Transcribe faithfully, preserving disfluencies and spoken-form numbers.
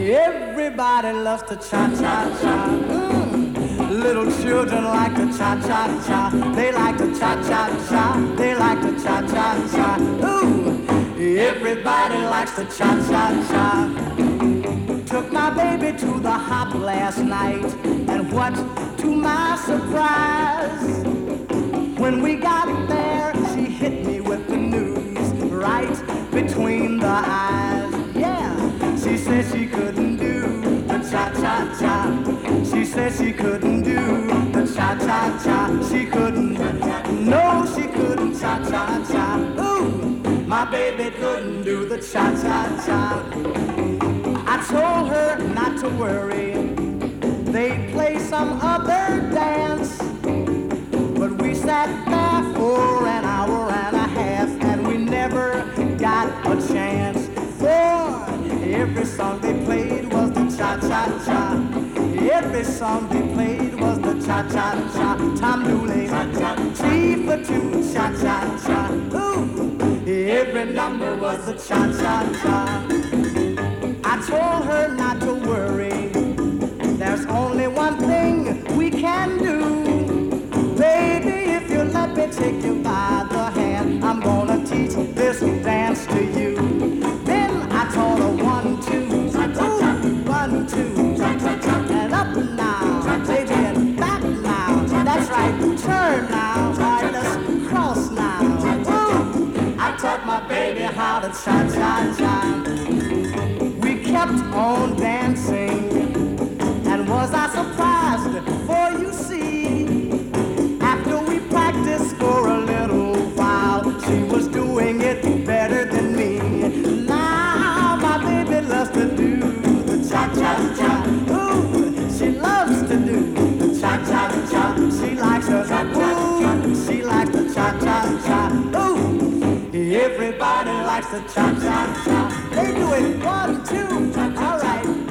Everybody loves to cha-cha-cha. Mm. Little children like to cha-cha-cha. They like to cha-cha-cha. They like to cha-cha-cha. Ooh, everybody likes to cha-cha-cha. Took my baby to the hop last night, and what to my surprise, when we got there, she hit me with the news right between the eyes. Yeah, she said she couldn't do the cha-cha-cha. She said she couldn't do the cha-cha-cha. She couldn't, no, she couldn't cha-cha-cha. Ooh, my baby couldn't do the cha-cha-cha. I told her not to worry, they'd play some other dance. But we sat there for an hour and a half, and we never got a chance. For every song they played was the cha-cha-cha. Every song they played was the cha-cha-cha. Tom Dooley, three for two, cha-cha-cha. Ooh, every number was the cha-cha-cha. I told her not to worry, there's only one thing we can do. Baby, if you let me take you by the hand, I'm gonna teach this dance to you. Then I taught her one, two, ooh, one, two, and up now, baby, and back now. That's right, turn now, all right, let's cross now. Ooh, I taught my baby how to cha-cha-cha. Kept on dancing, and was I surprised, for you see, after we practiced for a little while, she was doing it better than me. Now my baby loves to do the cha-cha-cha. Ooh, she loves to do the cha-cha-cha. She likes her, ooh, she likes the cha-cha-cha. Ooh, everybody likes the cha-cha-cha. They do it one, two, all right.